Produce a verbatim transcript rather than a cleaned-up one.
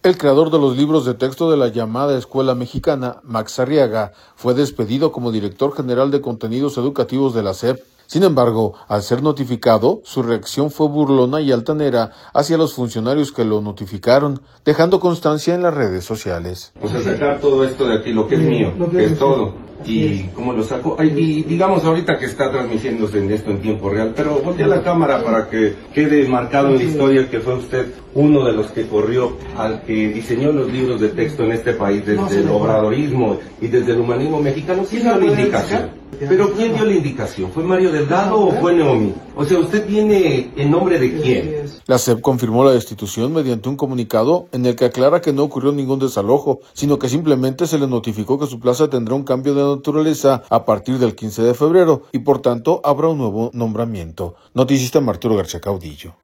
El creador de los libros de texto de la llamada Escuela Mexicana, Max Arriaga, fue despedido como director general de contenidos educativos de la S E P. Sin embargo, al ser notificado, su reacción fue burlona y altanera hacia los funcionarios que lo notificaron, dejando constancia en las redes sociales. O sea, sacar todo esto de aquí, lo que es mío, que es todo. Y cómo lo saco, y digamos ahorita que está transmitiéndose en esto en tiempo real, pero voltea la cámara para que quede marcado en la historia que fue usted uno de los que corrió al que diseñó los libros de texto en este país desde el obradorismo y desde el humanismo mexicano. ¿Quién dio la indicación? Pero ¿quién dio la indicación? ¿Fue Mario Delgado o fue Naomi? O sea, ¿usted viene en nombre de quién? La S E P confirmó la destitución mediante un comunicado en el que aclara que no ocurrió ningún desalojo, sino que simplemente se le notificó que su plaza tendrá un cambio de naturaleza a partir del quince de febrero y por tanto habrá un nuevo nombramiento. Noticista Arturo García Caudillo.